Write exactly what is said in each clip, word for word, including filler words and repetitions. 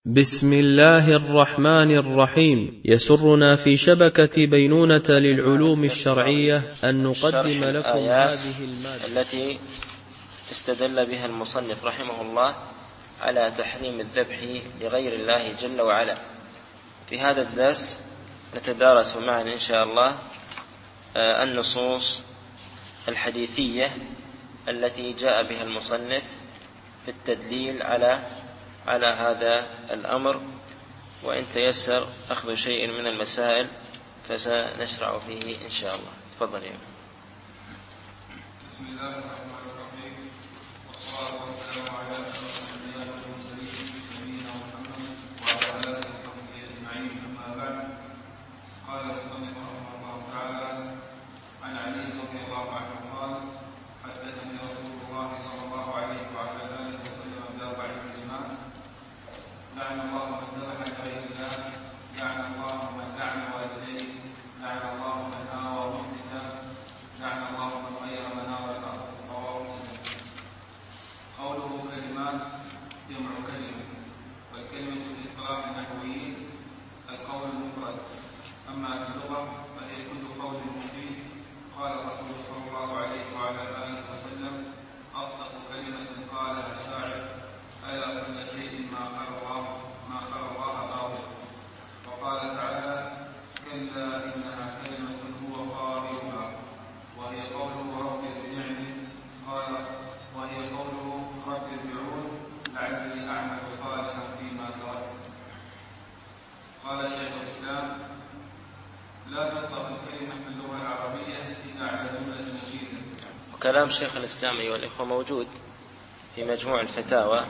بسم الله الرحمن الرحيم. يسرنا في شبكة بينونة للعلوم الشرعية أن نقدم لكم هذه المادة التي استدل بها المصنف رحمه الله على تحريم الذبح لغير الله جل وعلا. في هذا الدرس نتدارس معا إن شاء الله النصوص الحديثية التي جاء بها المصنف في التدليل على على هذا الأمر، وإن تيسر أخذ شيء من المسائل فسنشرع فيه إن شاء الله. تفضل يا بسم الله الرحمن الرحيم، والصلاة والسلام على أشرف الأنبياء والمرسلين نبينا محمد وعلى آله وصحبه أجمعين. أما بعد، قال المصنف رحمه الله تعالى: عن علي رضي الله عنه قال: حدثني رسول الله صلى الله عليه وعلى آله وسلم بأربع كلمات: لعن الله من ذبح لغير الله، لعن الله من لعن والديه، لعن الله من آوى محدثا، لعن الله من غير منار الأرض. رواه مسلم. قوله كلمات جمع كلمة، والكلمة في اصطلاح النحويين القول المفرد، أما في اللغة فهي كل قول مفيد. قال الرسول صلى الله عليه وعلى آله وسلم: أصدق كلمة قالها الشاعر: ألا كل شيء ما خلا الله ما خلا الله باطل. وقال تعالى: كلا إنها كلمة هو قائلها، وهي قوله رب ارجعني. قال: وهي قوله رب ارجعون لعلي أعمل صالحا فيما تركت. قال شيخ الإسلام: لا تطلق الكلمة في اللغة العربية إلا على جملة مفيدة. وكلام شيخ الإسلام أيها الإخوة موجود في مجموع الفتاوى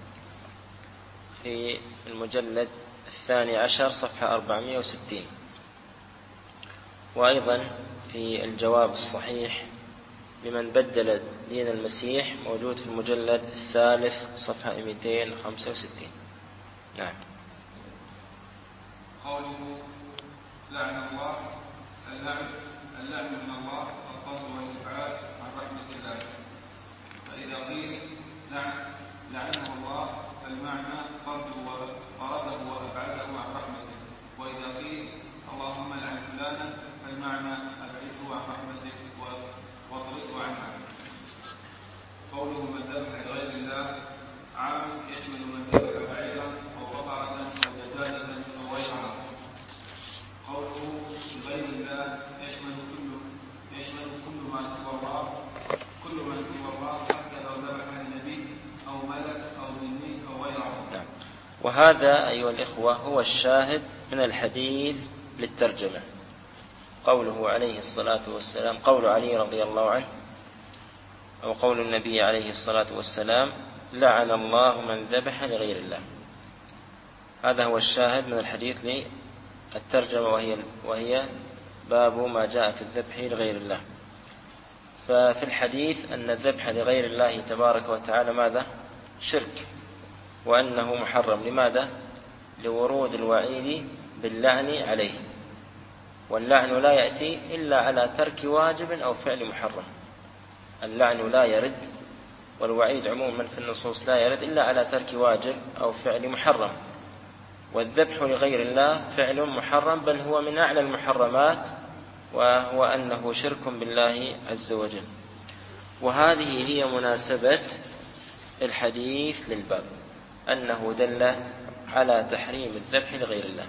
في المجلد الثاني عشر صفحة أربعمائة وستين، وأيضا في الجواب الصحيح لمن بدل دين المسيح موجود في المجلد الثالث صفحة مئتين وخمسة وستين. نعم. قوله لعن الله، اللعن اللعن من الله الطرد والإبعاد عن رحمة الله. فإذا قيل لعن لعنه الله فالمعنى طرده وأبعده عن رحمته، وإذا قيل اللهم لعن فلانا فالمعنى أبعده عن رحمتك واطرده عنها. قوله من ذبح لغير الله عام يشمل من ذبح بعيرا أو بقرة أو دجاجة أو غيرها. قوله لغير الله يشمل كل يشمل كل ما سوى الله كل من سوى الله حتى لو ذبح لنبي أو ملك أو جني أو غيره. وهذا أيها الإخوة هو الشاهد من الحديث للترجمة، قوله عليه الصلاة والسلام، قول علي رضي الله عنه أو قول النبي عليه الصلاة والسلام: لعن الله من ذبح لغير الله. هذا هو الشاهد من الحديث للترجمة، وهي, وهي باب ما جاء في الذبح لغير الله. ففي الحديث أن الذبح لغير الله تبارك وتعالى ماذا؟ شرك، وأنه محرم. لماذا؟ لورود الوعيد باللعن عليه، واللعن لا يأتي إلا على ترك واجب أو فعل محرم. اللعن لا يرد، والوعيد عموما في النصوص لا يرد إلا على ترك واجب أو فعل محرم. والذبح لغير الله فعل محرم، بل هو من أعلى المحرمات، وهو أنه شرك بالله عز وجل. وهذه هي مناسبة الحديث للباب، أنه دل على تحريم الذبح لغير الله.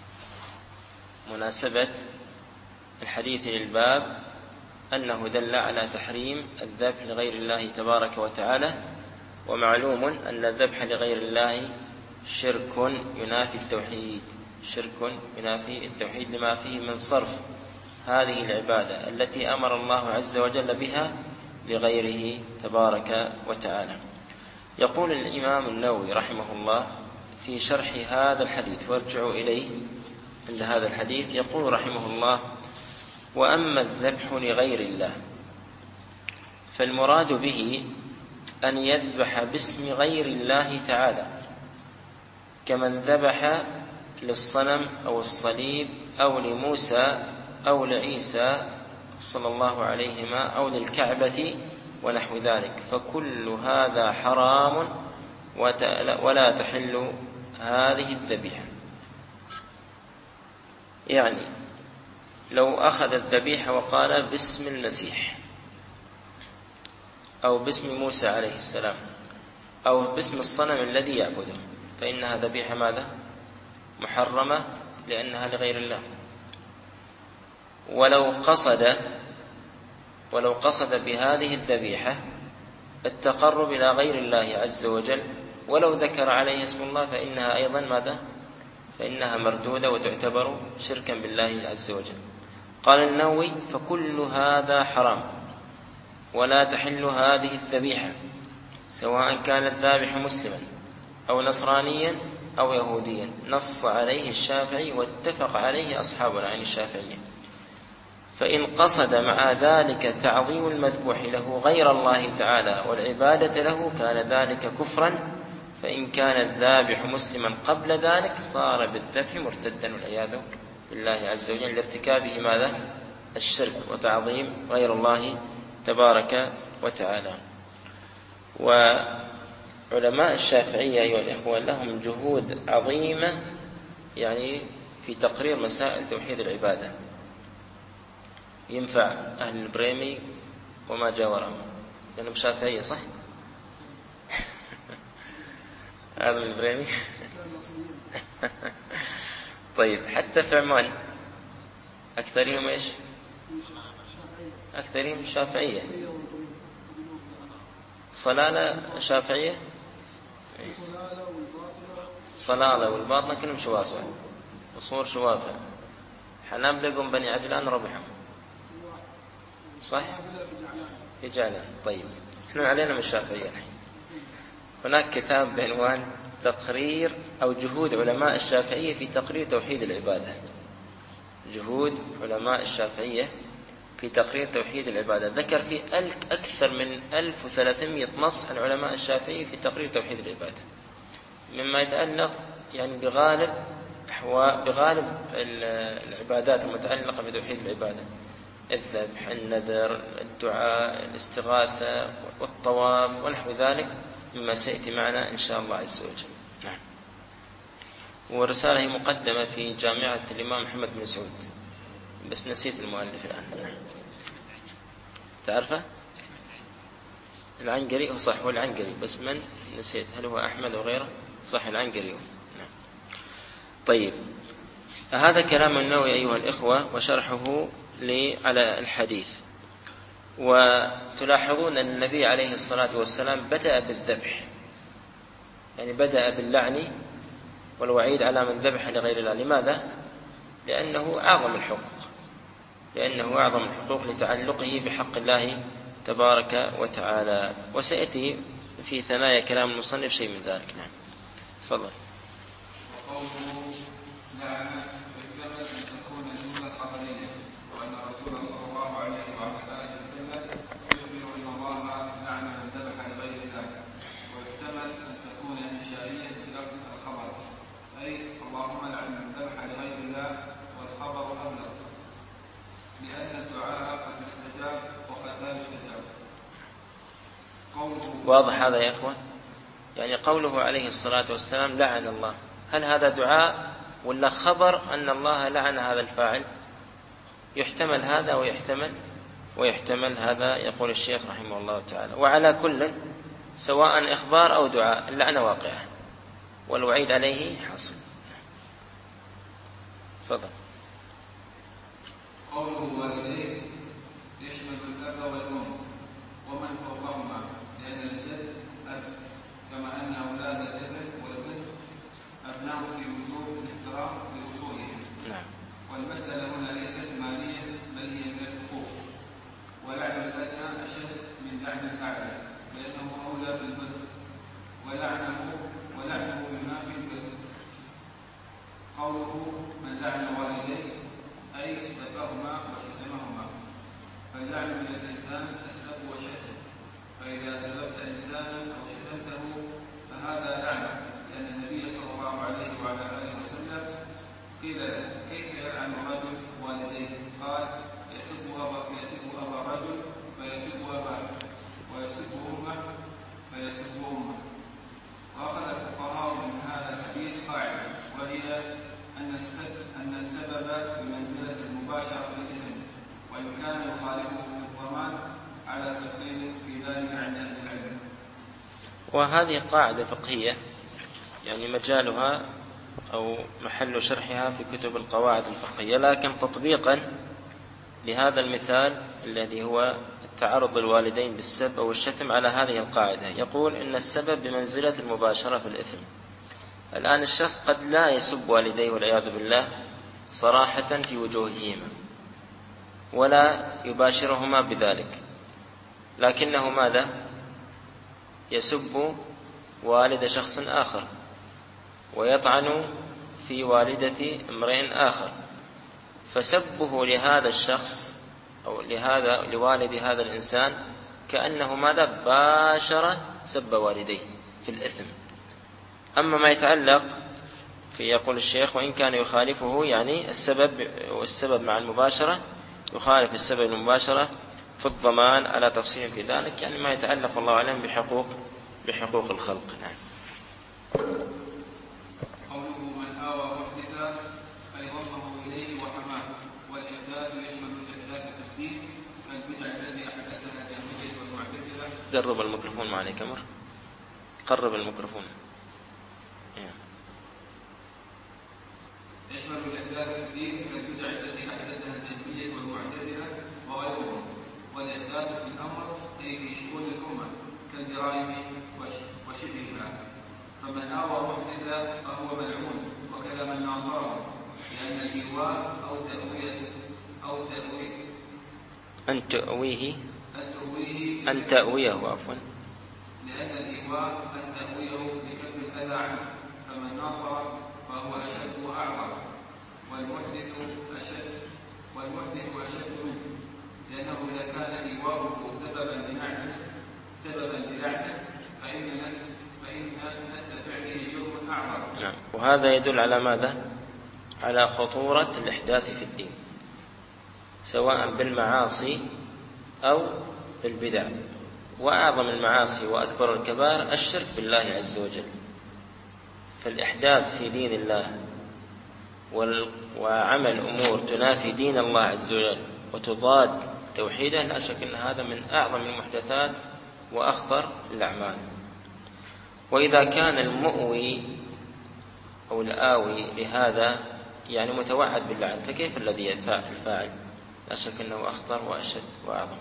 مناسبة الحديث للباب أنه دل على تحريم الذبح لغير الله تبارك وتعالى. ومعلوم أن الذبح لغير الله شرك ينافي التوحيد، شرك ينافي التوحيد لما فيه من صرف هذه العبادة التي أمر الله عز وجل بها لغيره تبارك وتعالى. يقول الإمام النووي رحمه الله في شرح هذا الحديث، وارجعوا إليه عند هذا الحديث، يقول رحمه الله: وأما الذبح لغير الله فالمراد به أن يذبح باسم غير الله تعالى، كمن ذبح للصنم أو الصليب أو لموسى أو لعيسى صلى الله عليهما أو للكعبة ونحو ذلك، فكل هذا حرام ولا تحل هذه الذبيحة. يعني لو أخذ الذبيحة وقال باسم المسيح أو باسم موسى عليه السلام أو باسم الصنم الذي يعبده فإنها ذبيحة ماذا؟ محرمة لأنها لغير الله. ولو قصد ولو قصد بهذه الذبيحة التقرب إلى غير الله عز وجل ولو ذكر عليه اسم الله فإنها أيضا ماذا؟ فإنها مردودة وتعتبر شركا بالله عز وجل. قال النووي فكل هذا حرام ولا تحل هذه الذبيحة سواء كان الذابح مسلما أو نصرانيا أو يهوديا، نص عليه الشافعي واتفق عليه أصحابنا عن الشافعية. فإن قصد مع ذلك تعظيم المذبوح له غير الله تعالى والعبادة له كان ذلك كفرا، فإن كان الذابح مسلما قبل ذلك صار بالذبح مرتدا والعياذ بالله عز وجل لارتكابه ماذا؟ الشرك وتعظيم غير الله تبارك وتعالى. وعلماء الشافعية أيها الإخوة لهم جهود عظيمة يعني في تقرير مسائل توحيد العبادة، ينفع أهل البريمي وما جاورهم لأنهم شافعية صح؟ هذا من البريمي. طيب حتى في عمان أكثرهم إيش؟ أكثرهم شافعية. صلالة شافعية، صلالة والباطنة كلهم شوافع، وصور شوافع. حنابلة قم بني عجلان ربحهم صح؟ في جعلان. طيب احنا علينا من الشافعية الحين. هناك كتاب بعنوان تقرير أو جهود علماء الشافعية في تقرير توحيد العبادة. جهود علماء الشافعية في تقرير توحيد العبادة، ذكر في أكثر من ألف وثلاثمائة نص عن علماء الشافعية في تقرير توحيد العبادة، مما يتعلق يعني بغالب بغالب العبادات المتعلقة بتوحيد العبادة، الذبح، النذر، الدعاء، الاستغاثة والطواف ونحو ذلك مما سيأتي معنا إن شاء الله عز وجل. نعم. ورسالة مقدمة في جامعة الإمام محمد بن سعود، بس نسيت المؤلف الآن. نعم. تعرفه؟ العنقري هو صح، هو العنقري بس من نسيت، هل هو أحمد أو غيره؟ صح العنقري. نعم. طيب هذا كلام النووي أيها الإخوة وشرحه لي على الحديث. وتلاحظون أن النبي عليه الصلاة والسلام بدأ بالذبح، يعني بدأ باللعن والوعيد على من ذبح لغير الله. لماذا؟ لأنه أعظم الحقوق، لأنه أعظم الحقوق لتعلقه بحق الله تبارك وتعالى. وسيأتي في ثنايا كلام المصنف شيء من ذلك. نعم تفضل. وقوله لعن بالكبر أن تكون جملة خبرية، وأن الرسول صلى الله عليه وعلى آله وسلم يخبر أن الله لعن من ذبح لغير الله، ويحتمل أن تكون إنشائية بلفظ الخبر، أي اللهم لعن من ذبح لغير الله، والخبر أبلغ لأن الدعاء قد يستجاب وقد لا يستجاب. واضح هذا يا إخوة؟ يعني قوله عليه الصلاة والسلام لعن الله، هل هذا دعاء ولا خبر أن الله لعن هذا الفاعل؟ يحتمل هذا ويحتمل ويحتمل هذا، يقول الشيخ رحمه الله تعالى. وعلى كل سواء إخبار أو دعاء اللعنة واقعة والوعيد عليه حاصل. تفضل. قوله والديه يشمل الأب والأم ومن فوقهما، لأن الجد أب، كما أن أولاد الابن والبنت أبناء في وجوب الاحترام لأصولهم. نعم. والمسألة هنا ليست مالية بل هي من الحقوق، ولعن الأدنى أشد من لعن الأعلى لأنه أولى بالبر، ولعنه ولعنه بما في البر. قوله من لعن والديه أي سبهما وشتمهما، فاللعن من الإنسان السب والشتم، فإذا سببت إنسانا أو شتمته فهذا لعنة، لأن النبي صلى الله عليه وعلى آله وسلم قيل له كيف يلعن الرجل والديه؟ قال يسب أبا يسب أبا الرجل فيسب أباه، ويسب أمه فيسب أمه. وأخذ الفقهاء من هذا الحديث قاعدة، وهي أن السبب بمنزلة المباشرة للإثم، وإن كان يخالفه في الضمان على تفصيل في ذلك عند أهل العلم. وهذه قاعدة فقهية يعني مجالها أو محل شرحها في كتب القواعد الفقهية، لكن تطبيقا لهذا المثال الذي هو تعرض الوالدين بالسب أو الشتم على هذه القاعدة، يقول إن السبب بمنزلة المباشرة في الإثم. الآن الشخص قد لا يسب والديه والعياذ بالله صراحة في وجوههما ولا يباشرهما بذلك، لكنه ماذا؟ يسب والد شخص آخر ويطعن في والدة امرئ آخر، فسبه لهذا الشخص أو لهذا لوالد هذا الإنسان كأنه ماذا؟ باشر سب والديه في الإثم. أما ما يتعلق في يقول الشيخ وإن كان يخالفه، يعني السبب والسبب مع المباشرة يخالف السبب المباشرة في الضمان على تفصيل في ذلك، يعني ما يتعلق الله أعلم بحقوق بحقوق الخلق. نعم. قوله من آوى محدثا أي ضمه إليه وحماه، والإحداث يشمل الإحداث في الدين كالبدع الذي أحدثها اليهودية والمعتزلة. قرب الميكروفون معنا كمر، قرب الميكروفون. يشمل الإحداث في الدين كالبدع التي أحدثها الجهمية والمعتزلة وغيرهم، والإحداث في الأمر أي في شؤون الأمة كالجرائم وشبهها. فمن آوى محدثا فهو ملعون، وكذا من ناصره، لأن الإيواء أو تأويه أو تأويه أن تأويه أن تأويه أن تأويه عفوا لأن الإيواء أن تأويه لكف الأذى عنه، فمن ناصر فهو أشد وأعظم، والمحدث أشد والمحدث أشد منه، لأنه إذا كان إيواؤه سببا للعنة سببا للعنة فإن نفس فإن نفس فعله جرم أعظم. نعم. وهذا يدل على ماذا؟ على خطورة الإحداث في الدين، سواء بالمعاصي أو بالبدع. وأعظم المعاصي وأكبر الكبائر الشرك بالله عز وجل، فالإحداث في دين الله وعمل أمور تنافي دين الله عز وجل وتضاد توحيده، لا شك أن هذا من أعظم المحدثات وأخطر الأعمال. وإذا كان المؤوي أو الآوي لهذا يعني متوعد باللعن، فكيف الذي يدفع الفاعل؟ لا شك أنه أخطر وأشد وأعظم.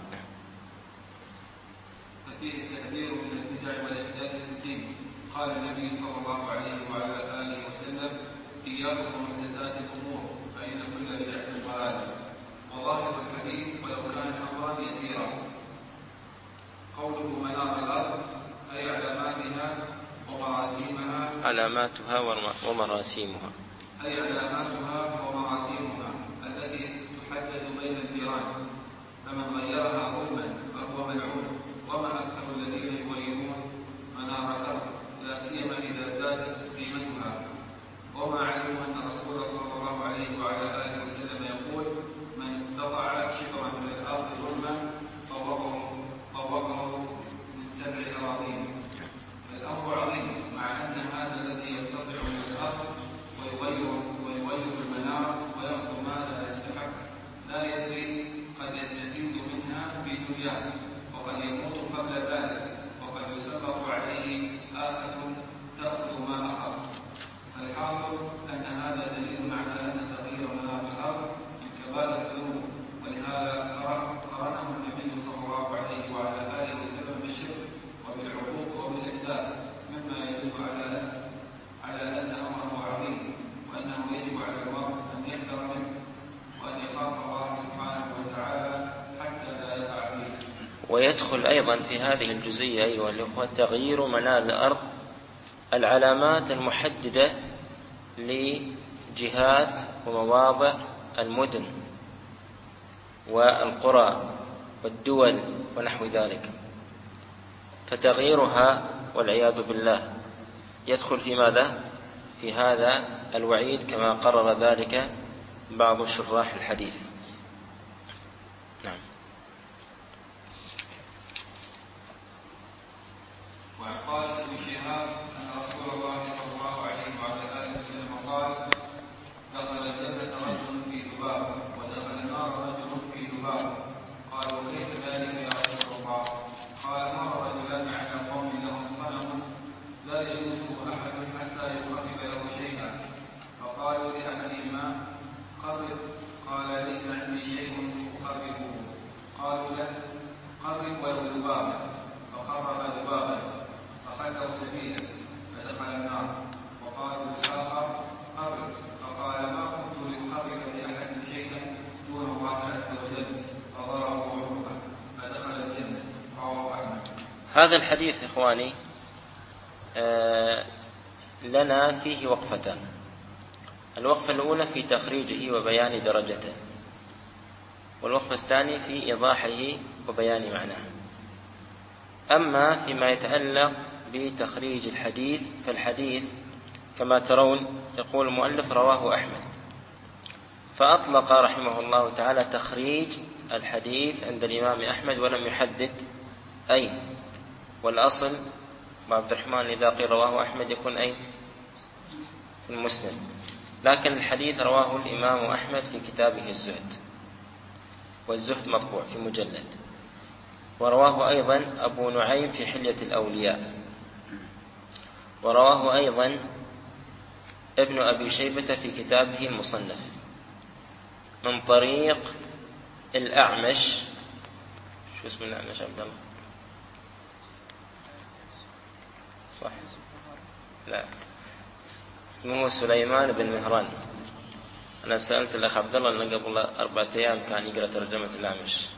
ففيه التحذير من البدع والإحداث في الدين. قال النبي صلى الله عليه وعلى آله وسلم: إياكم ومحدثات الأمور فإن كل بدعة ضلالة. وظاهر الحديث ولو كان أمرا يسيرا. قوله منار الأرض أي علاماتها ومراسيمها علاماتها ومراسيمها أي علاماتها ومراسيمها التي تحدد بين الجيران، فمن غيرها ظلما فهو ملعون. وما أكثر الذين يغيرون منار الأرض لا سيما إذا زادت قيمتها، وما علموا أن الرسول صلى الله عليه وعلى آله وسلم يقول: من اقتطع شبرا من الأرض ظلما طوقه طوقه من سبع أراضين. الأمر عظيم، مع أن هذا الذي يقتطع من الأرض ويغير ويغير المنار ويأخذ ما لا يستحق لا يدري قد يستفيد منها في دنياه، وقد يموت قبل ذلك، وقد يسلط عليه آفة تأخذ ما أخذ. الحاصل أن هذا دليل على أن تغيير منار الأرض من كبائر الذنوب، ولهذا قرنه النبي صلى الله عليه وعلى آله وسلم بالشرك وبالعقوق وبالإحداث، مما يدل على على أن أمره عظيم، وأنه يجب على المرء أن يحذر منه وأن يخاف الله سبحانه وتعالى حتى لا يقع فيه. ويدخل أيضا في هذه الجزئية أيها الأخوة تغيير منار الأرض العلامات المحددة لجهات ومواضع المدن والقرى والدول ونحو ذلك، فتغييرها والعياذ بالله يدخل في ماذا؟ في هذا الوعيد كما قرر ذلك بعض شراح الحديث. نعم. وقال ابن شهاب أن رسول هذا الحديث إخواني لنا فيه وقفتان. الوقفة الأولى في تخريجه وبيان درجته، والوقفة الثانية في إيضاحه وبيان معناه. أما فيما يتعلق بتخريج الحديث فالحديث كما ترون يقول المؤلف رواه أحمد، فأطلق رحمه الله تعالى تخريج الحديث عند الإمام أحمد ولم يحدد أين، والأصل عبد الرحمن إذا قيل رواه أحمد يكون أين؟ في المسند، لكن الحديث رواه الإمام أحمد في كتابه الزهد، والزهد مطبوع في مجلد، ورواه أيضا أبو نعيم في حلية الأولياء، ورواه أيضا ابن أبي شيبة في كتابه المصنف من طريق الأعمش. شو اسم الأعمش عبد الله؟ صح؟ لا، اسمه سليمان بن مهران. أنا سألت الأخ عبد الله أنه قبل أربعة أيام كان يقرأ ترجمة الأعمش.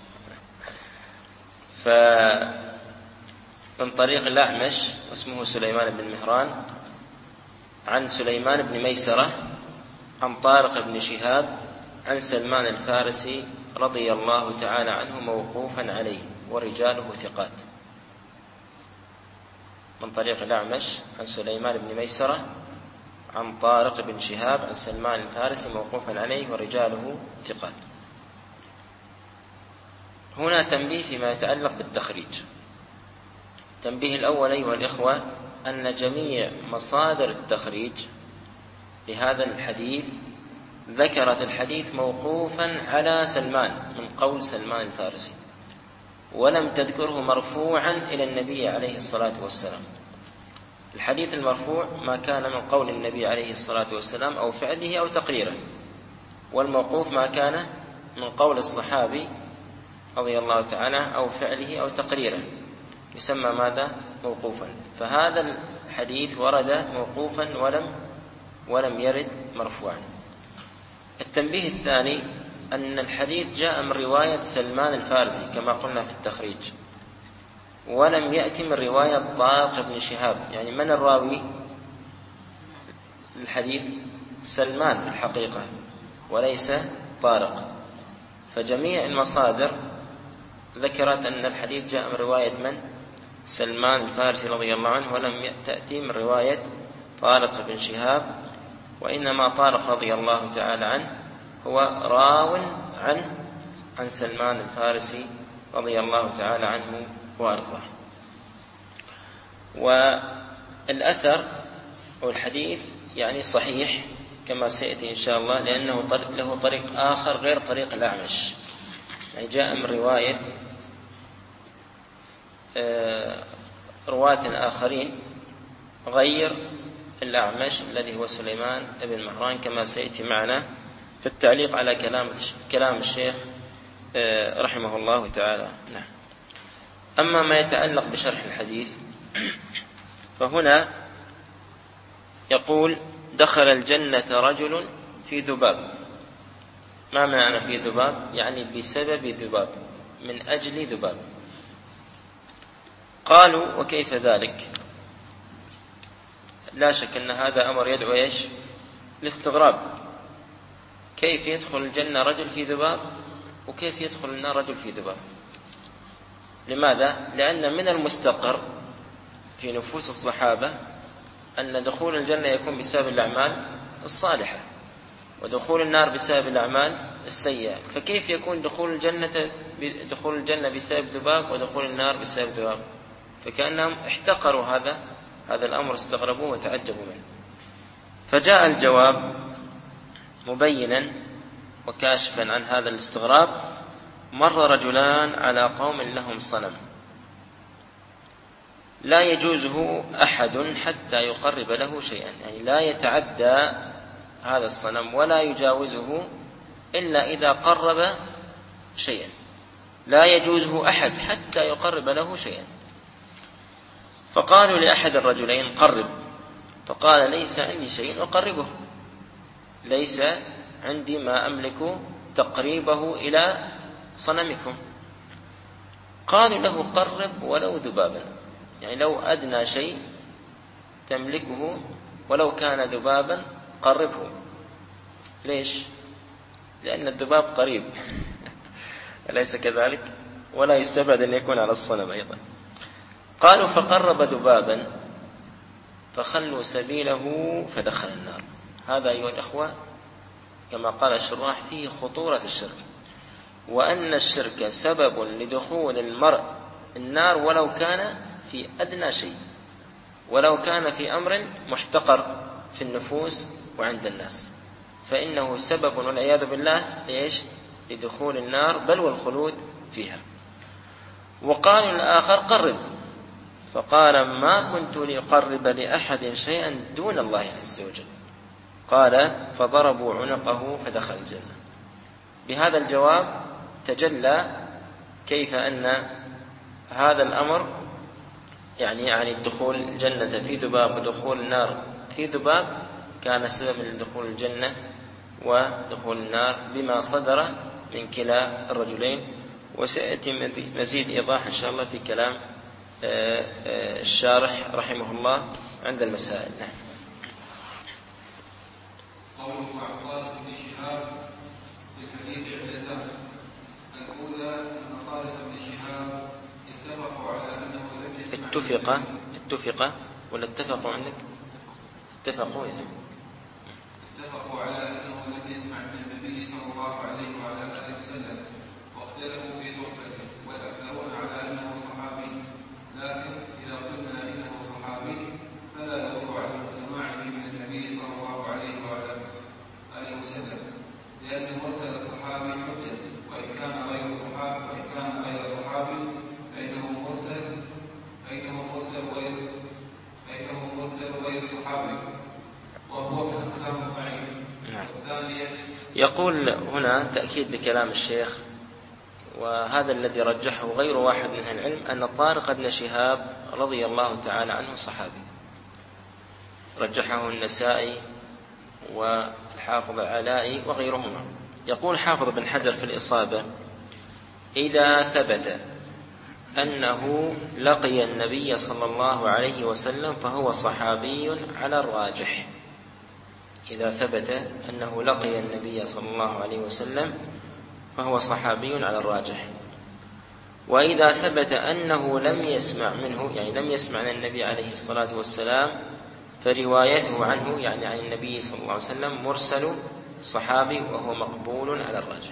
فمن طريق الأعمش واسمه سليمان بن مهران عن سليمان بن ميسرة عن طارق بن شهاب عن سلمان الفارسي رضي الله تعالى عنه موقوفا عليه ورجاله ثقات. من طريق الأعمش عن سليمان بن ميسرة عن طارق بن شهاب عن سلمان الفارسي موقوفا عليه ورجاله ثقات. هنا تنبيه فيما يتعلق بالتخريج. تنبيه الأول أيها الإخوة أن جميع مصادر التخريج لهذا الحديث ذكرت الحديث موقوفا على سلمان من قول سلمان الفارسي، ولم تذكره مرفوعا إلى النبي عليه الصلاة والسلام. الحديث المرفوع ما كان من قول النبي عليه الصلاة والسلام أو فعله أو تقريره، والموقوف ما كان من قول الصحابي رضي الله تعالى أو فعله أو تقريره، يسمى ماذا؟ موقوفا. فهذا الحديث ورد موقوفا ولم ولم يرد مرفوعا. التنبيه الثاني أن الحديث جاء من رواية سلمان الفارسي كما قلنا في التخريج، ولم يأتي من رواية طارق بن شهاب. يعني من الراوي الحديث؟ سلمان في الحقيقة وليس طارق. فجميع المصادر ذكرت أن الحديث جاء من رواية من؟ سلمان الفارسي رضي الله عنه، ولم تأتي من رواية طارق بن شهاب، وإنما طارق رضي الله تعالى عنه هو راو عن عن سلمان الفارسي رضي الله تعالى عنه وأرضاه. والأثر أو الحديث يعني صحيح كما سيأتي إن شاء الله، لأنه له طريق آخر غير طريق الأعمش، يعني جاء من رواية رواة آخرين غير الأعمش الذي هو سليمان بن مهران كما سيأتي معنا في التعليق على كلام كلام الشيخ رحمه الله تعالى. نعم. أما ما يتعلق بشرح الحديث فهنا يقول دخل الجنة رجل في ذباب. ما معنى في ذباب؟ يعني بسبب ذباب، من أجل ذباب. قالوا وكيف ذلك؟ لا شك أن هذا أمر يدعو إيش؟ الاستغراب. كيف يدخل الجنة رجل في ذباب، وكيف يدخل النار رجل في ذباب؟ لماذا؟ لأن من المستقر في نفوس الصحابة أن دخول الجنة يكون بسبب الأعمال الصالحة، ودخول النار بسبب الأعمال السيئة. فكيف يكون دخول الجنة دخول الجنة بسبب ذباب ودخول النار بسبب ذباب؟ فكأنهم احتقروا هذا هذا الأمر، استغربوه وتعجبوا منه. فجاء الجواب مبينا وكاشفا عن هذا الاستغراب. مر رجلان على قوم لهم صنم لا يجوزه أحد حتى يقرب له شيئا، يعني لا يتعدى هذا الصنم ولا يجاوزه إلا إذا قرب شيئا، لا يجوزه أحد حتى يقرب له شيئا. فقالوا لأحد الرجلين قرب، فقال ليس عندي شيء أقربه، ليس عندي ما أملك تقريبه إلى صنمكم. قالوا له قرب ولو ذبابا، يعني لو أدنى شيء تملكه ولو كان ذبابا قربه. ليش؟ لأن الذباب قريب أليس كذلك؟ ولا يستبعد أن يكون على الصنم أيضا. قالوا فقرب ذبابا فخلوا سبيله فدخل النار. هذا أيها الأخوة كما قال الشراح فيه خطورة الشرك، وأن الشرك سبب لدخول المرء النار ولو كان في أدنى شيء، ولو كان في أمر محتقر في النفوس وعند الناس، فإنه سبب والعياذ بالله إيش؟ لدخول النار بل والخلود فيها. وقال الآخر قرب، فقال ما كنت لأقرب لأحد شيئا دون الله عز وجل. قال فضربوا عنقه فدخل الجنة. بهذا الجواب تجلى كيف أن هذا الأمر يعني يعني دخول الجنة في ذباب ودخول النار في ذباب كان سبب لدخول الجنة ودخول النار بما صدر من كلا الرجلين. وسيأتي مزيد إيضاح إن شاء الله في كلام الشارح رحمه الله عند المسائل. نعم. قوله عن بن شهاب في الحديث عدتان. الأولى أن طارق بن شهاب اتفقوا على أنه لم يسمع اتفق اتفق ولا اتفقوا عندك؟ اتفقوا إذا اتفقوا على أنه لم يسمع من النبي صلى الله عليه وعلى آله وسلم، واختلفوا في صحبته، والأكثرون على أنه صحابي. لكن إذا قلنا إنه صحابي فلا يدور على سماعه من النبي صلى الله عليه وعلى آله وسلم، لأن مرسل الصحابي حجة، وإن كان غير صحابي وإن كان غير صحابي فإنه مرسل فإنه مرسل غير فإنه مرسل غير صحابي، وهو من أقسام الضعيف. الثانية يقول هنا تأكيد لكلام الشيخ، وهذا الذي رجحه غير واحد من أهل العلم، أن طارق بن شهاب رضي الله تعالى عنه صحابي، رجحه النسائي والحافظ العلائي وغيرهما. يقول حافظ بن حجر في الإصابة: إذا ثبت أنه لقي النبي صلى الله عليه وسلم فهو صحابي على الراجح. إذا ثبت أنه لقي النبي صلى الله عليه وسلم فهو صحابي على الراجح. وإذا ثبت أنه لم يسمع منه، يعني لم يسمع من النبي عليه الصلاة والسلام، فروايته عنه يعني عن النبي صلى الله عليه وسلم مرسل صحابي وهو مقبول على الراجح.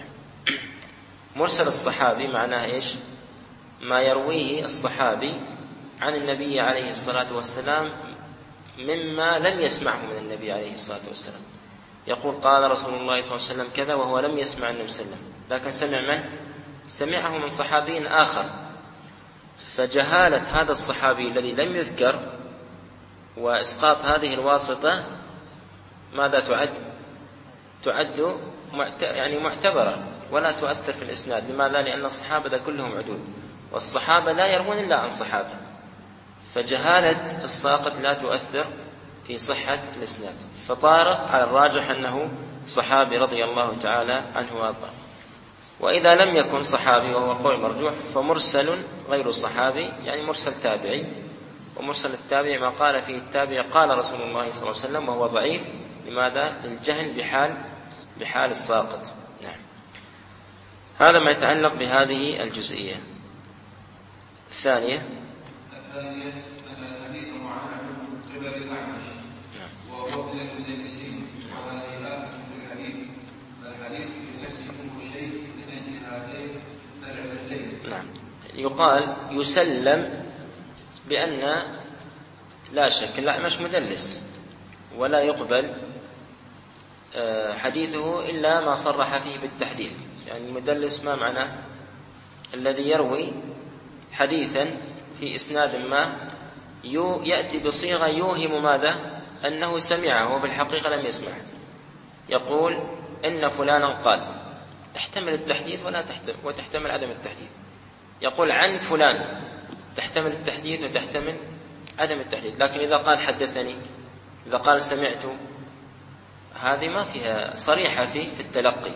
مرسل الصحابي معناه إيش؟ ما يرويه الصحابي عن النبي عليه الصلاة والسلام مما لم يسمعه من النبي عليه الصلاة والسلام. يقول قال رسول الله صلى الله عليه وسلم كذا وهو لم يسمع النبي صلى الله عليه وسلم، لكن سمع من؟ سمعه من صحابي آخر. فجهالة هذا الصحابي الذي لم يذكر وإسقاط هذه الواسطة ماذا تعد؟ تعد يعني معتبرة ولا تؤثر في الإسناد. لماذا؟ لأن الصحابة كلهم عدول، والصحابة لا يروون إلا عن صحابة، فجهالة الساقط لا تؤثر في صحة الإسناد. فطارق على الراجح أنه صحابي رضي الله تعالى عنه وارضاه. وإذا لم يكن صحابي وهو قول مرجوح فمرسل غير صحابي، يعني مرسل تابعي. ومرسل التابعي ما قال فيه التابع قال رسول الله صلى الله عليه وسلم، وهو ضعيف. لماذا؟ للجهل بحال بحال الساقط. نعم. هذا ما يتعلق بهذه الجزئية. الثانية الثانية أن الحديث معاند من قبل الأعمش وهو ابن المدلسين، وهذه آفة في الحديث، فالحديث في نفسه منه شيء من أجل هاتين العلتين. نعم. يقال يسلم بأن لا شك الأعمش مدلس ولا يقبل حديثه إلا ما صرح فيه بالتحديث. يعني المدلس ما معناه؟ الذي يروي حديثا في إسناد ما يأتي بصيغة يوهم ماذا؟ أنه سمعه وبالحقيقة لم يسمعه. يقول إن فلانا قال، تحتمل التحديث ولا تحتمل وتحتمل عدم التحديث. يقول عن فلان، تحتمل التحديث وتحتمل عدم التحديث. لكن إذا قال حدثني، إذا قال سمعت، هذه ما فيها صريحة في في التلقي.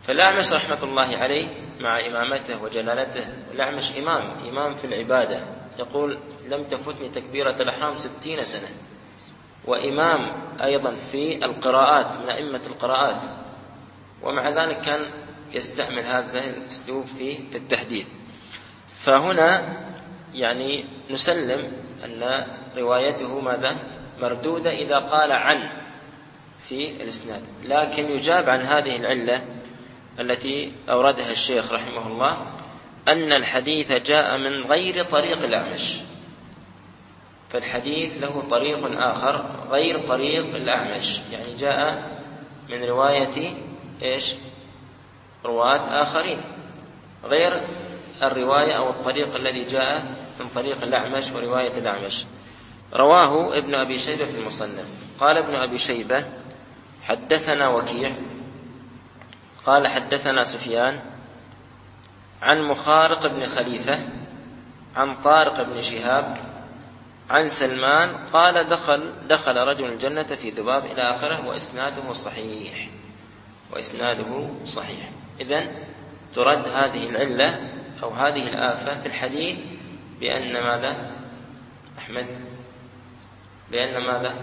فالأعمش رحمة الله عليه مع إمامته وجلالته، الأعمش إمام إمام في العبادة يقول لم تفتني تكبيرة الإحرام ستين سنة، وإمام أيضا في القراءات من أئمة القراءات، ومع ذلك كان يستعمل هذا الأسلوب في التحديث. فهنا يعني نسلم أن روايته ماذا مردودة إذا قال عن في الإسناد، لكن يجاب عن هذه العلة التي أوردها الشيخ رحمه الله، أن الحديث جاء من غير طريق الأعمش، فالحديث له طريق آخر غير طريق الأعمش، يعني جاء من رواية إيش رواة آخرين غير الرواية أو الطريق الذي جاء من طريق الأعمش ورواية الأعمش. رواه ابن أبي شيبة في المصنف. قال ابن أبي شيبة حدثنا وكيع قال حدثنا سفيان عن مخارق بن خليفة عن طارق بن شهاب عن سلمان قال دخل دخل رجل الجنة في ذباب إلى آخره، وإسناده صحيح وإسناده صحيح. إذن ترد هذه العلة أو هذه الآفة في الحديث بأن ماذا أحمد بأن ماذا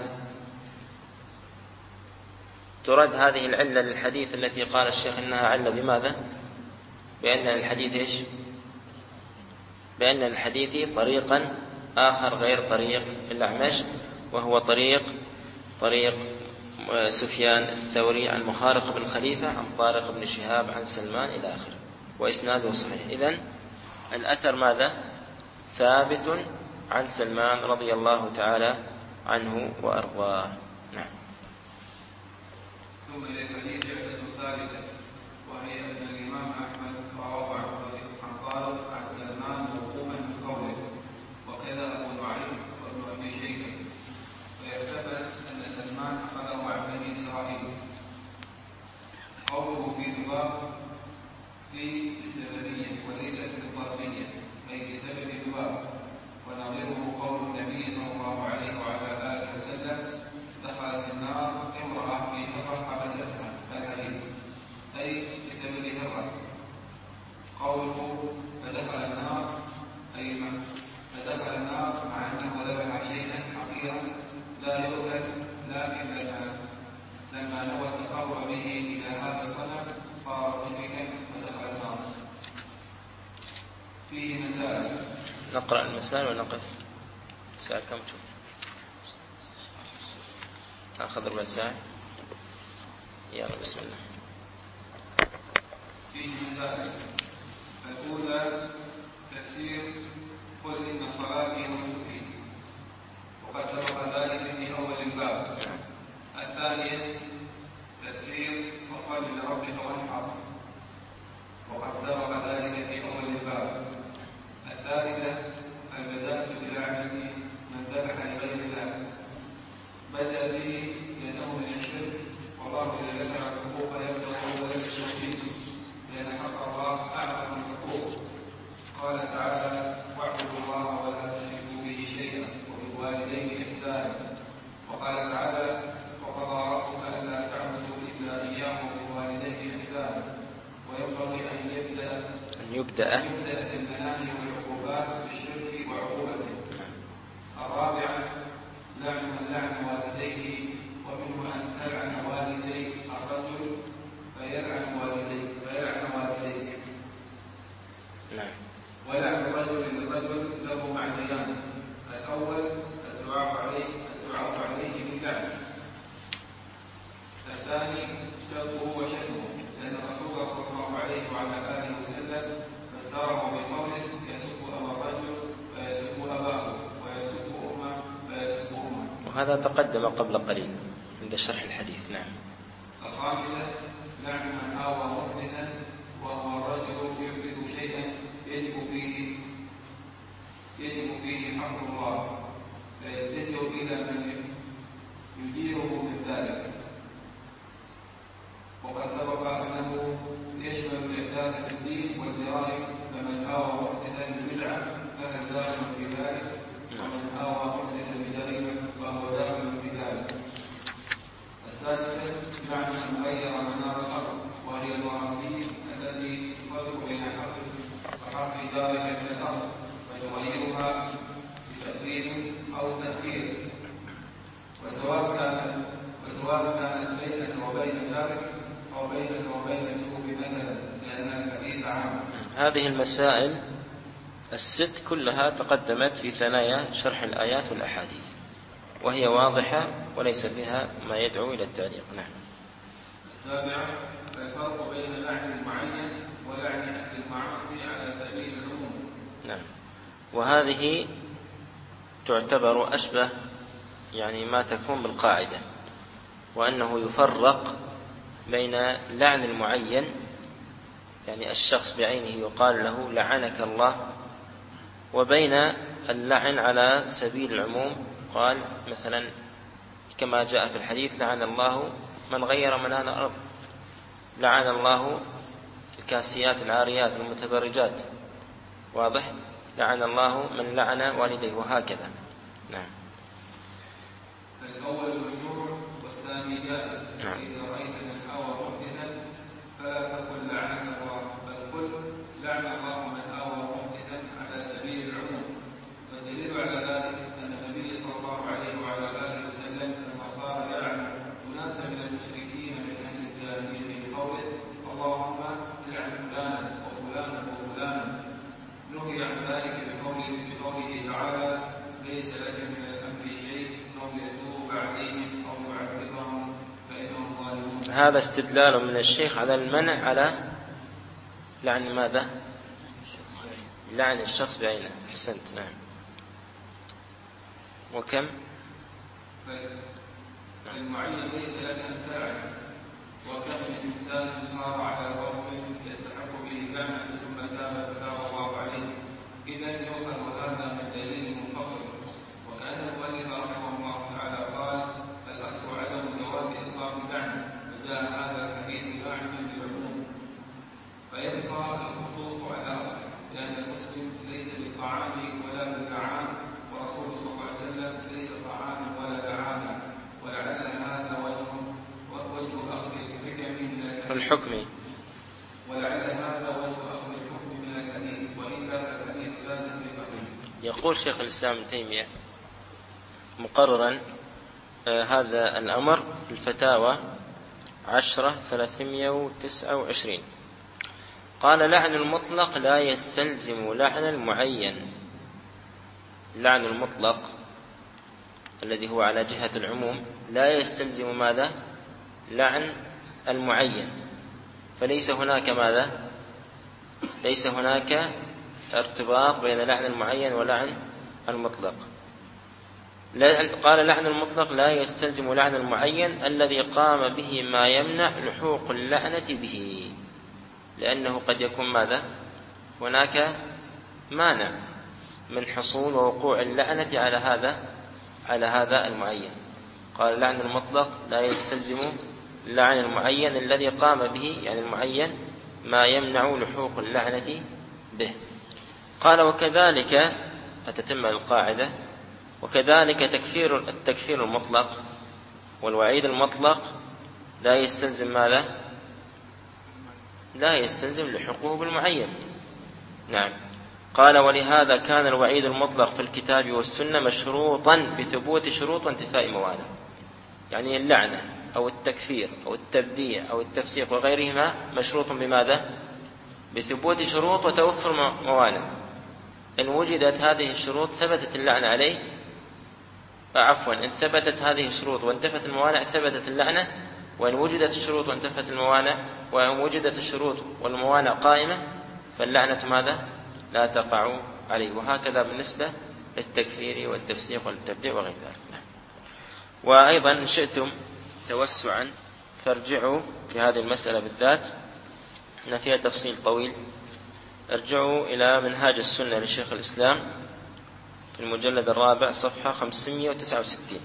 ترد هذه العلة للحديث التي قال الشيخ إنها علة بماذا بأن الحديث إيش بأن الحديث طريقا آخر غير طريق الأعمش، وهو طريق طريق سفيان الثوري عن مخارق بن خليفة عن طارق بن شهاب عن سلمان إلى آخره، وإسناده صحيح. إذن الأثر ماذا ثابت عن سلمان رضي الله تعالى عنه وأرضاه. نعم. ثم إلى الحديث عدة ثالثة، وهي أن الإمام أحمد رواه عن طارق عن سلمان موقوفا من قوله، وكذا أبو نعيم وابن أبي شيبة، ويعتبر أن سلمان أخذه عن بني إسرائيل. قوله في ذباب في السببية وليست الضربية، أي بسبب ذباب، ونظيره قول النبي صلى الله عليه وعلى آله وسلم دخلت النار امرأة في هرة حبستها الحديث، أي بسبب هرة. قوله فدخل النار أي من فدخل النار مع أنه ذبح شيئا حقيرا لا يؤكل، لكن لما لما نوى التقرب به إلى هذا الصنم صار مشركا فدخل النار. فيه مسائل. نقرأ المسائل ونقف. الساعة كم تشوف؟ نأخذ ربع ساعة. يلا بسم الله. فيه مسائل. الأولى تفسير قل إن صلاتي ونسكي، وقد سبق ذلك في أول الباب. الثانية تفسير فصل لربك وانحر، وقد سبق ذلك في أول الباب. الثالثة البداءة بلعنة من ذبح لغير الله، بدأ به لأنه من الشرك، والله إذا ذكر الحقوق يبدأ ولا التوحيد، لأن حق الله أعظم الحقوق. قال تعالى واعبدوا الله ولا تشركوا به شيئا وبالوالدين إحسانا. وقال تعالى وقضى ربك ألا تعبدوا إلا إياه وبالوالدين إحسانا. وينبغي أن يبدأ أن يبدأ يبدأ المناهي والعقوبات بالشرك وعقوبته. الرابعة لعن من لعن والديه، ومنه أن تلعن والدي الرجل فيلعن والديك فيلعن والديك. نعم. ولعن الرجل للرجل له معنيان: الأول الدعاء عليه الدعاء عليه باللعن، الثاني سبه وشتمه، لأن الرسول صلى الله عليه وعلى آله وسلم فسره بقوله يسب أبا الرجل فيسب أباه، ويسب أمه فيسب أمه. وهذا تقدم قبل قليل عند شرح الحديث. نعم. الخامسة لعن من آوى محدثا، وهو الرجل يحدث شيئا يجب فيه يجب فيه حق الله، فيتجه إلى من يجيره من ذلك. وقد سبق أنه يشمل الإحداث في الدين والجرائم، فمن آوى محدثا بدعة فهل داخل في ذلك، ومن آوى محدثا بجريمة فهو داخل في ذلك. السادسة لعن من غير منار الأرض، وهي المراسيل التي تفرق بين حرف وحرف جارك من الأرض فيغيرها تقدير أو تأخير، وسواء كان وسواء كانت بينك وبين جارك أو بينك وبين سوق مثلا، لأن الحديث عام. هذه المسائل الست كلها تقدمت في ثنايا شرح الآيات والأحاديث، وهي واضحة وليس فيها ما يدعو إلى التعليق. نعم. السابع الفرق بين لعن المعين ولعن أهل المعاصي على سبيل العموم. نعم. وهذه تعتبر أشبه يعني ما تكون بالقاعدة، وأنه يفرق بين لعن المعين، يعني الشخص بعينه يقال له لعنك الله، وبين اللعن على سبيل العموم، قال مثلا كما جاء في الحديث لعن الله من غير منان الأرض، لعن الله الكاسيات العاريات المتبرجات، واضح، لعن الله من لعن والديه، وهكذا. نعم. الأول ممنوع والثاني جائز. نعم. إذا رأيت من آوى محدثا فلا تقل لعنك الله، بل قل لعن الله من آوى محدثا على سبيل العموم. والدليل على ذلك أن النبي صلى الله عليه وعلى آله وسلم لما صار يلعن أناسا من المشركين من أهل الجاهلية بقوله اللهم لعن فلانا وفلانا وفلانا، نهي عن ذلك بقوله, بقوله تعالى ليس لك من الأمر شيء أو يتوب عليهم أو يعذبهم فإنهم ظالمون. هذا استدلال من الشيخ على المنع على لعن ماذا؟ لعن الشخص بعينه. أحسنت. نعم. وكم؟ المعين ليس لك أن تلعن، وكم من إنسان صار على وصف يستحق به اللعنة ثم تاب فتاب الله عليه. إذن يؤخذ هذا من دليل منفصل، وكأن المؤلف رحمه الله تعالى قال الأصل عدم جواز إطلاق اللعن، فجاء هذا الحديث لاعنا بالعموم، فيبقى الخطوط على أصله، لأن المسلم ليس بالطعام ولا باللعان، ورسول صلى الله عليه وسلم ليس طعاما ولا لعانا، ولعل هذا وجه وجه أخذ الحكم من الحكم ولعل هذا وجه أخذ الحكم من الحديث، وإلا فالحديث لازم بفهمه. يقول شيخ الإسلام ابن تيمية مقررا آه هذا الأمر في الفتاوى عشرة ثلاثمائة وتسعة وعشرين، قال لعن المطلق لا يستلزم لعن المعين. لعن المطلق الذي هو على جهة العموم لا يستلزم ماذا؟ لعن المعين، فليس هناك ماذا؟ ليس هناك ارتباط بين لعن المعين ولعن المطلق. قال لعن المطلق لا يستلزم لعن المعين الذي قام به ما يمنع لحوق اللعنة به، لأنه قد يكون ماذا؟ هناك مانع من حصول ووقوع اللعنة على هذا على هذا المعين. قال لعن المطلق لا يستلزم لعن المعين الذي قام به، يعني المعين، ما يمنع لحوق اللعنة به. قال وكذلك أتتم القاعدة، وكذلك تكفير التكفير المطلق والوعيد المطلق لا يستلزم ماذا؟ لا يستلزم لحقوه بالمعين. نعم. قال ولهذا كان الوعيد المطلق في الكتاب والسنة مشروطا بثبوت شروط وانتفاء موانع، يعني اللعنة أو التكفير أو التبديع أو التفسيق وغيرهما مشروط بماذا؟ بثبوت شروط وتوفر موانع. إن وجدت هذه الشروط ثبتت اللعنة عليه، عفوا إن ثبتت هذه الشروط وانتفت الموانع ثبتت اللعنة، وإن وجدت الشروط وانتفت الموانع وإن وجدت الشروط والموانع قائمة فاللعنة ماذا؟ لا تقع عليه. وهكذا بالنسبة للتكفير والتفسيق والتبديع وغير ذلك. وأيضا إن شئتم توسعا فارجعوا في هذه المسألة بالذات، إن فيها تفصيل طويل، ارجعوا إلى منهاج السنة لشيخ الإسلام في المجلد الرابع صفحة خمسمائة وتسعة وستين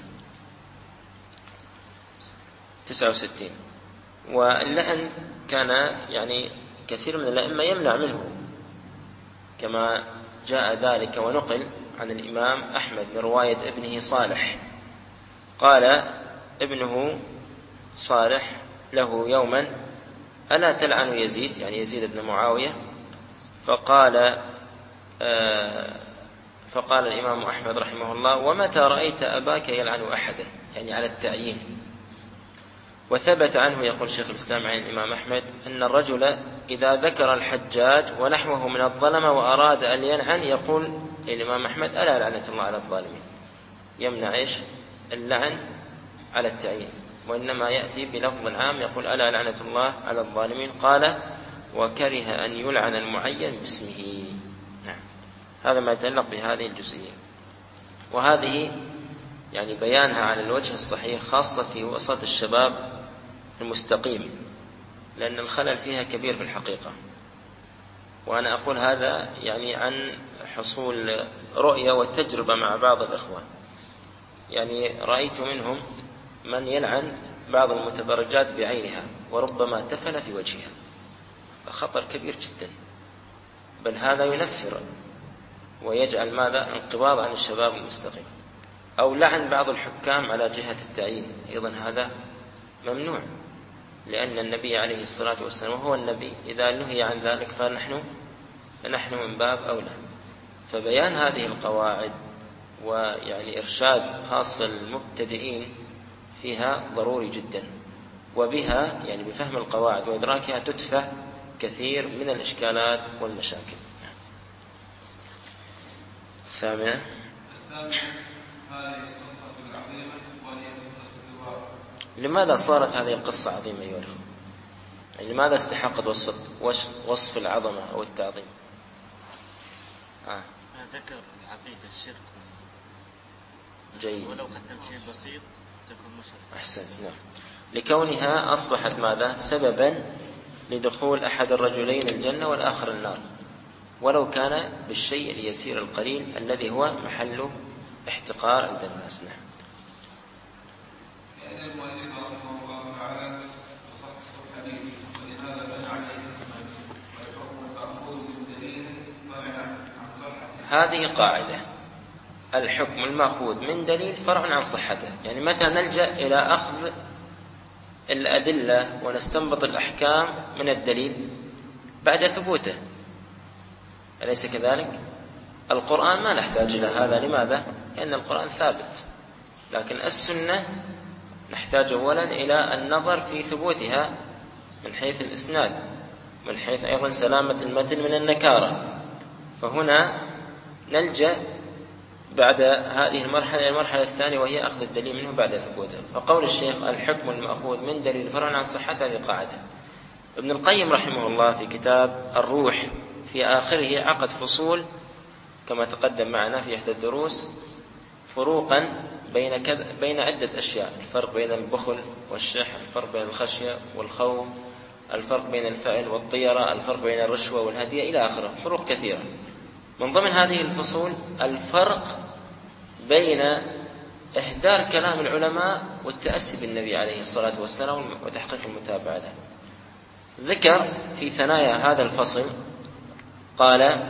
تسعة وستين. واللعن كان يعني كثير من الأئمة يمنع منه، كما جاء ذلك ونقل عن الإمام أحمد من رواية ابنه صالح، قال ابنه صالح له يوما ألا تلعن يزيد، يعني يزيد بن معاوية، فقال آه فقال الإمام أحمد رحمه الله: ومتى رأيت أباك يلعن أحدا؟ يعني على التعيين. وثبت عنه يقول شيخ الإسلام عن الإمام أحمد أن الرجل إذا ذكر الحجاج ونحوه من الظلمة وأراد أن يلعن يقول الإمام أحمد: ألا لعنة الله على الظالمين. يمنع إيش؟ اللعن على التعيين، وإنما يأتي بلفظ عام يقول: ألا لعنة الله على الظالمين. قال: وكره أن يلعن المعين باسمه. نعم. هذا ما يتعلق بهذه الجزئية، وهذه يعني بيانها على الوجه الصحيح خاصة في وسط الشباب المستقيم، لأن الخلل فيها كبير في الحقيقة. وأنا أقول هذا يعني عن حصول رؤية وتجربة مع بعض الإخوة، يعني رأيت منهم من يلعن بعض المتبرجات بعينها وربما تفل في وجهها، خطر كبير جدا، بل هذا ينفر ويجعل ماذا؟ انقباض عن الشباب المستقيم. أو لعن بعض الحكام على جهة التعيين، أيضا هذا ممنوع، لأن النبي عليه الصلاة والسلام وهو النبي إذا نهي عن ذلك فنحن فنحن من باب أولى. فبيان هذه القواعد ويعني إرشاد خاصة المبتدئين فيها ضروري جدا، وبها يعني بفهم القواعد وإدراكها تدفع كثير من الإشكالات والمشاكل. الثامنة لماذا صارت هذه القصة عظيمة أيها الأخوة؟ يعني لماذا استحقت وصف وصف العظمة أو التعظيم؟ آه. ذكر عقيدة الشرك جيد، ولو قدم شيء بسيط تكون مشرك. أحسن. نعم. لكونها أصبحت ماذا؟ سببا لدخول أحد الرجلين الجنة والآخر النار، ولو كان بالشيء اليسير القليل الذي هو محل احتقار عند الناس. نعم. هذه قاعدة: الحكم المأخوذ من دليل فرع عن صحته. يعني متى نلجأ إلى أخذ الأدلة ونستنبط الأحكام من الدليل؟ بعد ثبوته، أليس كذلك؟ القرآن ما نحتاج إلى هذا. لماذا؟ لأن القرآن ثابت، لكن السنة نحتاج أولا إلى النظر في ثبوتها من حيث الإسناد، من حيث أيضا سلامة المتن من النكارة. فهنا نلجأ بعد هذه المرحلة إلى المرحلة الثانية، وهي أخذ الدليل منه بعد ثبوته. فقول الشيخ: الحكم المأخوذ من دليل فرع عن صحته، هذه قاعدة. ابن القيم رحمه الله في كتاب الروح في آخره عقد فصول كما تقدم معنا في إحدى الدروس، فروقا بين كذا بين عدة أشياء: الفرق بين البخل والشح، الفرق بين الخشية والخوف، الفرق بين الفعل والطيرة، الفرق بين الرشوة والهدية، إلى آخره، فروق كثيرة. من ضمن هذه الفصول الفرق بين إحضار كلام العلماء والتأسي بالنبي عليه الصلاة والسلام وتحقيق المتابعة له. ذكر في ثنايا هذا الفصل قال: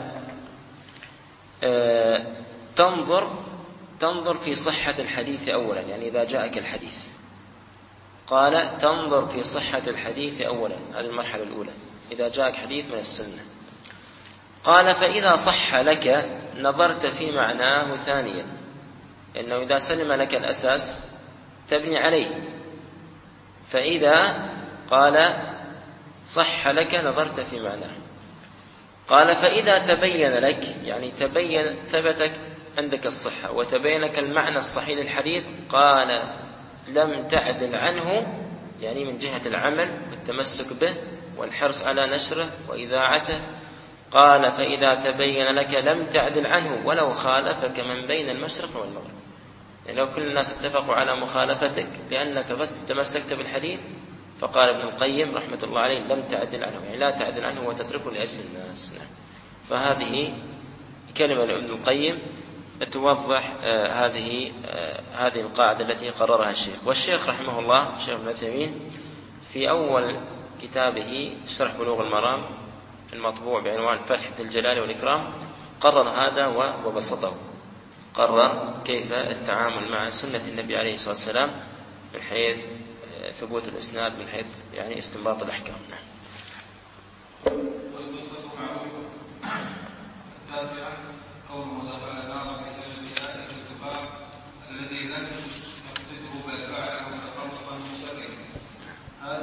آه تنظر تنظر في صحة الحديث أولا، يعني إذا جاءك الحديث. قال: تنظر في صحة الحديث أولا، هذه المرحلة الأولى، إذا جاءك حديث من السنة. قال: فإذا صح لك نظرت في معناه ثانيا، لأنه إذا سلم لك الأساس تبني عليه. فإذا قال صح لك نظرت في معناه. قال: فإذا تبين لك، يعني تبين ثبتك عندك الصحة وتبين لك المعنى الصحيح للحديث، قال: لم تعدل عنه، يعني من جهة العمل والتمسك به والحرص على نشره وإذاعته. قال: فإذا تبين لك لم تعدل عنه ولو خالفك من بين المشرق والمغرب. يعني لو كل الناس اتفقوا على مخالفتك لأنك بس تمسكت بالحديث، فقال ابن القيم رحمة الله عليه: لم تعدل عنه، يعني لا تعدل عنه وتتركه لأجل الناس. فهذه كلمة لابن القيم توضح آه هذه آه هذه القاعدة التي قررها الشيخ. والشيخ رحمه الله الشيخ ابن عثيمين في أول كتابه شرح بلوغ المرام المطبوع بعنوان فتح ذي الجلال والإكرام قرر هذا وبسطه، قرر كيف التعامل مع سنة النبي عليه الصلاة والسلام من حيث ثبوت الإسناد، من حيث يعني استنباط الأحكام. التاسعة قوله دخل نارا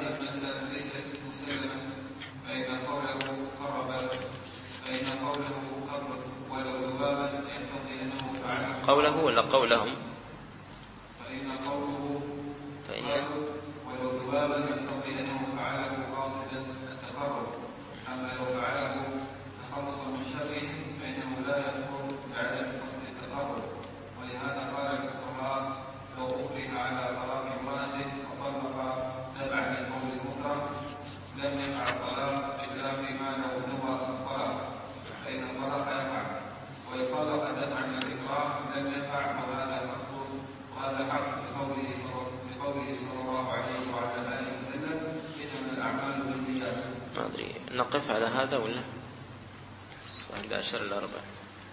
هذه المسألة ليست مسلمة، فإن قوله قرب فإن قوله قرب ولو ذبابا يقتضي أنه فعله. قوله ولا قولهم؟ فإن قوله فإن ولو ذبابا يقتضي أنه فعله قاصدا التقرب، أما لو فعله تخلصا من شره فإنه لا يكفر بعدم قصد التقرب. ولهذا قال الفقهاء لو أكره على طلاق امرأته وطلق تبعا لقول المكره لم يقع الطلاق بخلاف ما لو نوى الطلاق، فإن الطلاق يقع، وإن طلق تبعا للإكراه لم يقع، وهذا مقصود وهذا حق بقوله بقوله صلى الله عليه وعلى آله وسلم إنما الأعمال بالنيات. ما أدري نقف على هذا ولا صحيح عشر الأربع؟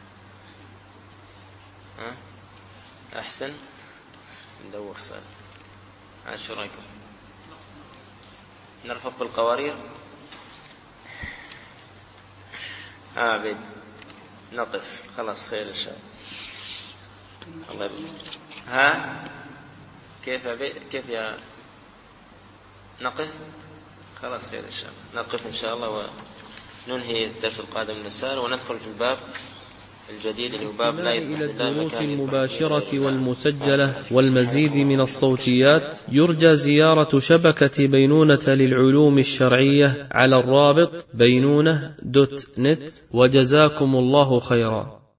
ها أحسن ندوخ صار. عاد شو رأيكم؟ نرفق بالقوارير؟ آه بيد نقف خلاص خير إن شاء الله. الله ها كيف بي... كيف يا نقف؟ خلاص خير إن شاء الله نقف إن شاء الله وننهي الدرس القادم من السنة وندخل في الباب الجديد اللي هو باب لا إلى الدروس المباشرة والمسجلة والمزيد من الصوتيات يرجى زيارة شبكة بينونة للعلوم الشرعية على الرابط بينونة دوت نت. وجزاكم الله خيرا.